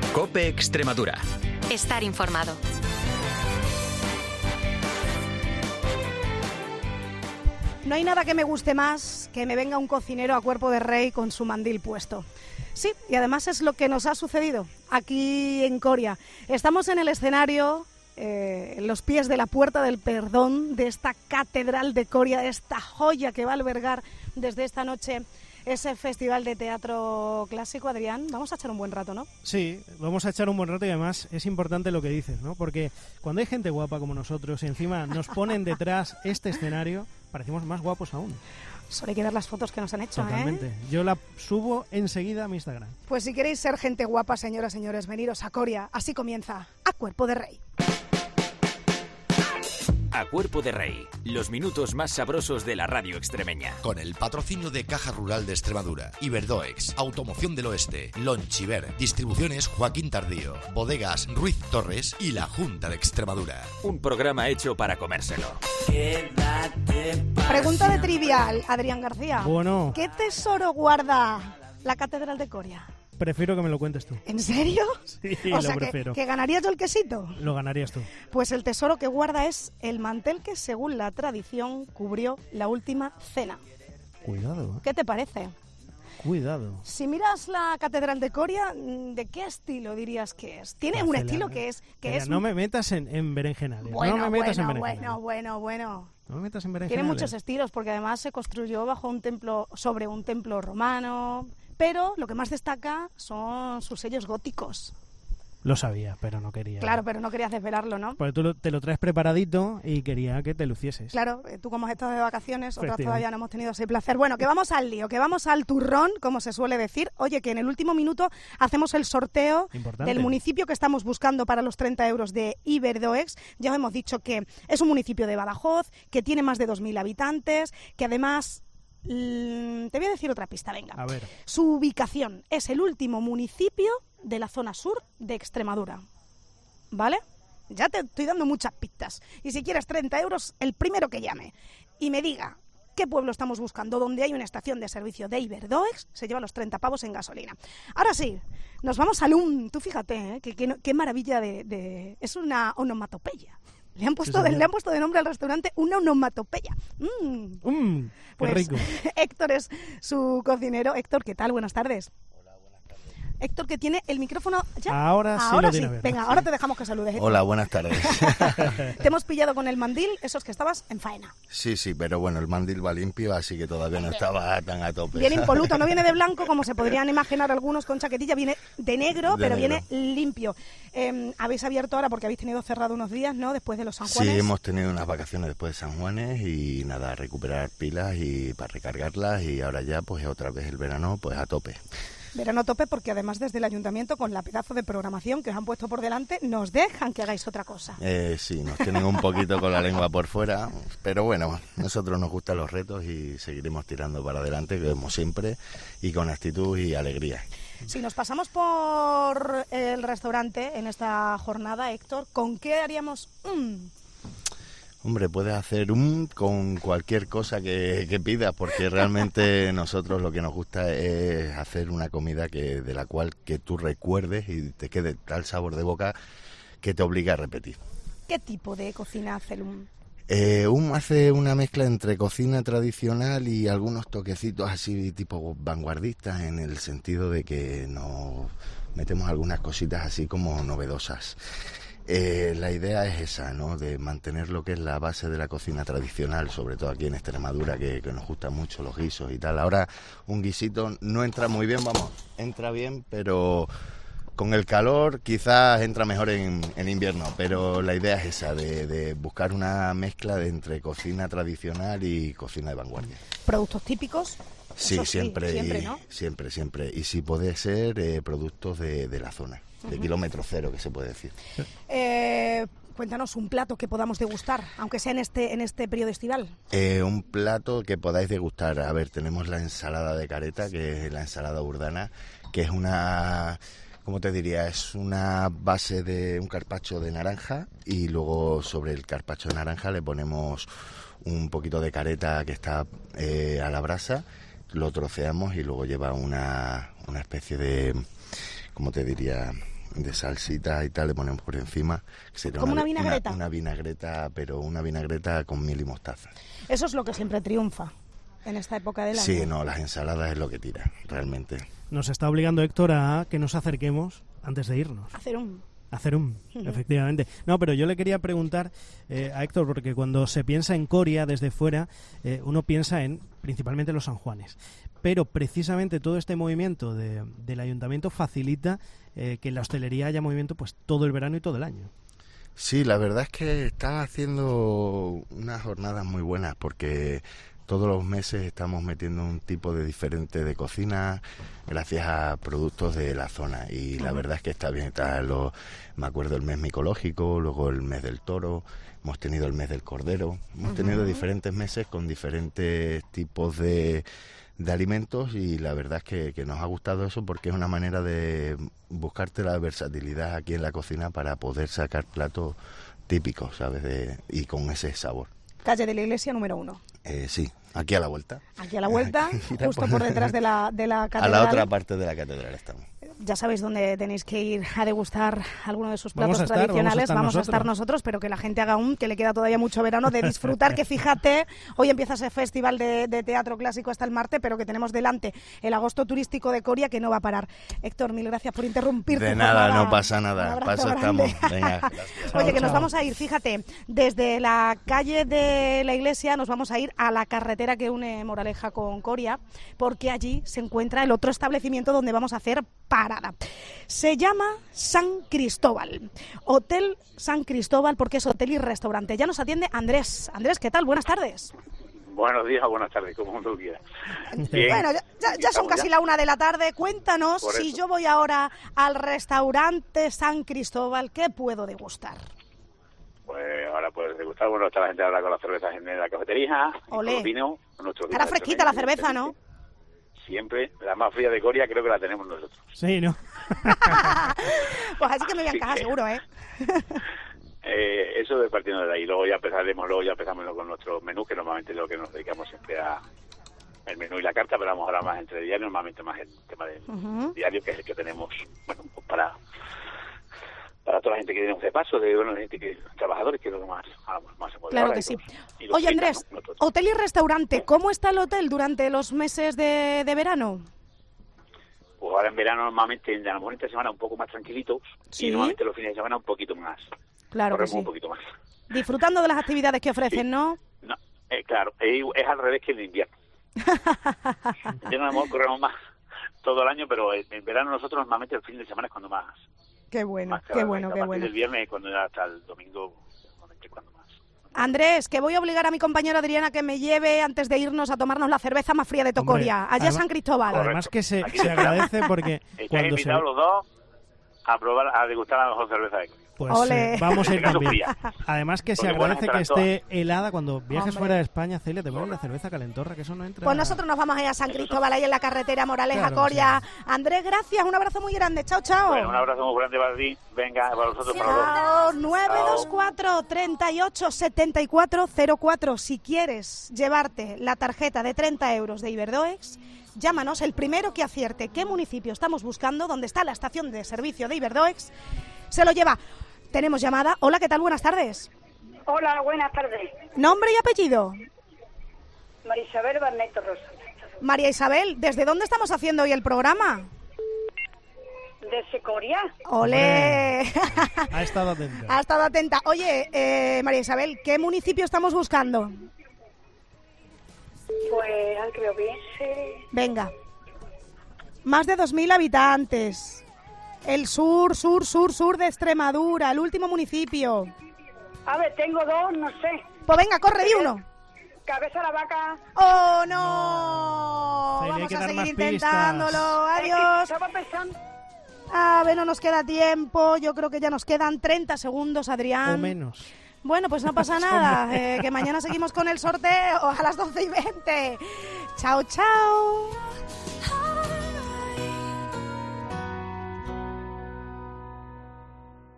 COPE Extremadura. Estar informado. No hay nada que me guste más que me venga un cocinero a cuerpo de rey con su mandil puesto. Sí, y además es lo que nos ha sucedido aquí en Coria. Estamos en el escenario, en los pies de la Puerta del Perdón, de esta catedral de Coria, de esta joya que va a albergar desde esta noche ese festival de teatro clásico. Adrián, vamos a echar un buen rato, ¿no? Sí, vamos a echar un buen rato y además es importante lo que dices, ¿no? Porque cuando hay gente guapa como nosotros y encima nos ponen detrás este escenario, parecemos más guapos aún. Solo hay que ver las fotos que nos han hecho, Totalmente. Yo la subo enseguida a mi Instagram. Pues si queréis ser gente guapa, señoras y señores, veniros a Coria. Así comienza A Cuerpo de Rey. A Cuerpo de Rey, los minutos más sabrosos de la radio extremeña. Con el patrocinio de Caja Rural de Extremadura, Iberdoex, Automoción del Oeste, Lonchiver, Distribuciones Joaquín Tardío, Bodegas Ruiz Torres y la Junta de Extremadura. Un programa hecho para comérselo. Pregunta de trivial, Adrián García. Bueno. ¿Qué tesoro guarda la Catedral de Coria? Prefiero que me lo cuentes tú. ¿En serio? Sí, o lo sea, prefiero. ¿que ganarías yo el quesito? Lo ganarías tú. Pues el tesoro que guarda es el mantel que, según la tradición, cubrió la última cena. Cuidado, ¿eh? ¿Qué te parece? Cuidado. Si miras la Catedral de Coria, ¿de qué estilo dirías que es? Tiene un estilo que es... No me metas en berenjenales. Bueno, no me metas en bueno. No me metas en berenjenales. Tiene muchos estilos, porque además se construyó sobre un templo romano, pero lo que más destaca son sus sellos góticos. Lo sabía, pero no quería. Claro, pero no querías desvelarlo, ¿no? Porque tú te lo traes preparadito y quería que te lucieses. Claro, tú como has estado de vacaciones, otras todavía no hemos tenido ese placer. Bueno, que vamos al lío, que vamos al turrón, como se suele decir. Oye, que en el último minuto hacemos el sorteo del municipio que estamos buscando para los 30 euros de Iberdoex. Ya os hemos dicho que es un municipio de Badajoz, que tiene más de 2.000 habitantes, que además... te voy a decir otra pista, venga. A ver. Su ubicación es el último municipio de la zona sur de Extremadura. ¿Vale? Ya te estoy dando muchas pistas. Y si quieres 30 euros, el primero que llame y me diga qué pueblo estamos buscando, donde hay una estación de servicio de Iberdoex, se lleva los 30 pavos en gasolina. Ahora sí, nos vamos al Tú fíjate, qué maravilla de... Es una onomatopeya. Le han puesto de nombre al restaurante una onomatopeya. Pues, qué rico. Héctor es su cocinero. Héctor, ¿qué tal? Buenas tardes. Hola, buenas tardes. Héctor, que tiene el micrófono ya. Ahora sí. Venga, ahora te dejamos que saludes. Héctor. Hola, buenas tardes. Te hemos pillado con el mandil, esos que estabas en faena. Sí, pero bueno, el mandil va limpio, así que todavía no estaba tan a tope. Viene impoluto, no viene de blanco, como se podrían imaginar algunos con chaquetilla, viene de negro, pero viene limpio. Habéis abierto ahora porque habéis tenido cerrado unos días, ¿no? Después de los San Juanes. Sí, hemos tenido unas vacaciones después de San Juanes y nada, recuperar pilas y para recargarlas y ahora ya pues otra vez el verano pues a tope. Verano a tope porque además desde el ayuntamiento con la pedazo de programación que os han puesto por delante nos dejan que hagáis otra cosa. Sí, nos tienen un poquito con la lengua por fuera, pero bueno, nosotros nos gustan los retos y seguiremos tirando para adelante como siempre y con actitud y alegría. Si nos pasamos por el restaurante en esta jornada, Héctor, ¿con qué haríamos Hombre, puedes hacer con cualquier cosa que pidas, porque realmente nosotros lo que nos gusta es hacer una comida de la cual que tú recuerdes y te quede tal sabor de boca que te obliga a repetir. ¿Qué tipo de cocina hace el hace una mezcla entre cocina tradicional y algunos toquecitos así tipo vanguardistas, en el sentido de que nos metemos algunas cositas así como novedosas. La idea es esa, ¿no? De mantener lo que es la base de la cocina tradicional, sobre todo aquí en Extremadura, que nos gustan mucho los guisos y tal. Ahora un guisito no entra muy bien, entra bien, pero con el calor quizás entra mejor en invierno. Pero la idea es esa, de buscar una mezcla entre cocina tradicional y cocina de vanguardia. ¿Productos típicos? Sí, siempre, ¿no? Siempre. Y si puede ser productos de la zona. De kilómetro cero, que se puede decir. Cuéntanos un plato que podamos degustar, aunque sea en este periodo estival. Un plato que podáis degustar. A ver, tenemos la ensalada de careta, que es la ensalada urdana, que es una... ¿Cómo te diría? Es una base de un carpaccio de naranja y luego sobre el carpaccio de naranja le ponemos un poquito de careta que está a la brasa, lo troceamos y luego lleva una especie de... ¿Cómo te diría? de salsita y tal, le ponemos por encima. Sería ¿Como una vinagreta? Una vinagreta, pero una vinagreta con miel y mostaza. Eso es lo que siempre triunfa en esta época del año. Sí, no, las ensaladas es lo que tira, realmente. Nos está obligando Héctor a que nos acerquemos antes de irnos. Hacer un, efectivamente. No, pero yo le quería preguntar a Héctor, porque cuando se piensa en Coria desde fuera, uno piensa en principalmente los San Juanes. Pero precisamente todo este movimiento del ayuntamiento facilita que en la hostelería haya movimiento pues todo el verano y todo el año. Sí, la verdad es que está haciendo unas jornadas muy buenas, porque todos los meses estamos metiendo un tipo de diferente de cocina gracias a productos de la zona, y la verdad es que está bien. Me acuerdo el mes micológico, luego el mes del toro, hemos tenido el mes del cordero, hemos tenido diferentes meses con diferentes tipos de alimentos, y la verdad es que nos ha gustado eso, porque es una manera de buscarte la versatilidad aquí en la cocina para poder sacar platos típicos, ¿sabes? Y con ese sabor. Calle de la Iglesia número 1. Sí, aquí a la vuelta. Aquí a la vuelta, justo por detrás de la catedral. A la otra parte de la catedral estamos. Ya sabéis dónde tenéis que ir a degustar alguno de sus platos tradicionales. Vamos a estar nosotros, pero que la gente haga que le queda todavía mucho verano de disfrutar, que fíjate, hoy empieza ese festival de teatro clásico hasta el martes, pero que tenemos delante el agosto turístico de Coria, que no va a parar. Héctor, mil gracias por interrumpirte. De nada, no pasa nada. Paso estamos. Venga, Oye, que nos vamos a ir, fíjate, desde la calle de la Iglesia nos vamos a ir a la carretera que une Moraleja con Coria, porque allí se encuentra el otro establecimiento donde vamos a hacer parada. Se llama San Cristóbal, Hotel San Cristóbal, porque es hotel y restaurante. Ya nos atiende Andrés. Andrés, ¿qué tal? Buenas tardes. Buenos días o buenas tardes, como tú quieras. Bueno, ya son casi la 1 de la tarde. Cuéntanos, si yo voy ahora al restaurante San Cristóbal, ¿qué puedo degustar? Pues ahora puedes degustar, bueno, está la gente ahora con las cervezas en la cafetería, con los vinos. Estará fresquita la cerveza, ¿no? Siempre, la más fría de Coria creo que la tenemos nosotros. Sí, ¿no? Pues así que me voy a encajar seguro, ¿eh? Eso es partiendo de ahí. Luego ya empezamos con nuestros menús, que normalmente es lo que nos dedicamos siempre a el menú y la carta, pero vamos ahora más entre diarios, normalmente más el tema del diario, que es el que tenemos, bueno, pues para toda la gente que tenemos de paso, la gente que trabajadores, que es lo que más se mueve. Claro que sí. Oye, Andrés, hotel y restaurante, ¿cómo está el hotel durante los meses de verano? Pues ahora en verano normalmente, en la bonita semana un poco más tranquilitos, ¿Sí? Y normalmente los fines de semana un poquito más. Claro que sí. Un poquito más. Disfrutando de las actividades que ofrecen, sí. ¿no? No, claro, es al revés que en invierno. Ya no corremos más todo el año, pero en verano nosotros normalmente el fin de semana es cuando más. Qué bueno, más qué bueno, qué bueno. El viernes cuando ya hasta el domingo, normalmente cuando más. Andrés, que voy a obligar a mi compañera Adriana que me lleve antes de irnos a tomarnos la cerveza más fría de Tocoria, allá a San Cristóbal. Además que se agradece porque están invitados los dos a degustar la mejor cerveza de Coria. Pues vamos a ir también. Además que se agradece que esté helada cuando viajes fuera de España, Celia, te ponen la cerveza calentorra, que eso no entra. Pues nosotros nos vamos a ir a San Cristóbal, ahí en la carretera Moraleja, claro, Coria. Sí. Andrés, gracias, un abrazo muy grande. Chao, chao. Bueno, un abrazo muy grande para ti. Venga, para vosotros, para los dos. 924 38 74 04. Si quieres llevarte la tarjeta de 30 euros de Iberdoex, llámanos, el primero que acierte qué municipio estamos buscando, donde está la estación de servicio de Iberdoex, se lo lleva. Tenemos llamada. Hola, ¿qué tal? Buenas tardes. Hola, buenas tardes. ¿Nombre y apellido? María Isabel Barneto Rosa. María Isabel, ¿desde dónde estamos haciendo hoy el programa? Desde Coria. ¡Olé! Ha estado atenta. Ha estado atenta. Oye, María Isabel, ¿qué municipio estamos buscando? Pues, aunque lo piense... Venga. Más de 2.000 habitantes. El sur de Extremadura, el último municipio. A ver, tengo dos, no sé. Pues venga, corre, di uno. Cabeza la Vaca. ¡Oh, no! Sí, vamos a seguir intentándolo. Adiós. Estaba pensando... A ver, no nos queda tiempo. Yo creo que ya nos quedan 30 segundos, Adrián. O menos. Bueno, pues no pasa nada. Que mañana seguimos con el sorteo a las 12:20. Chao, chao.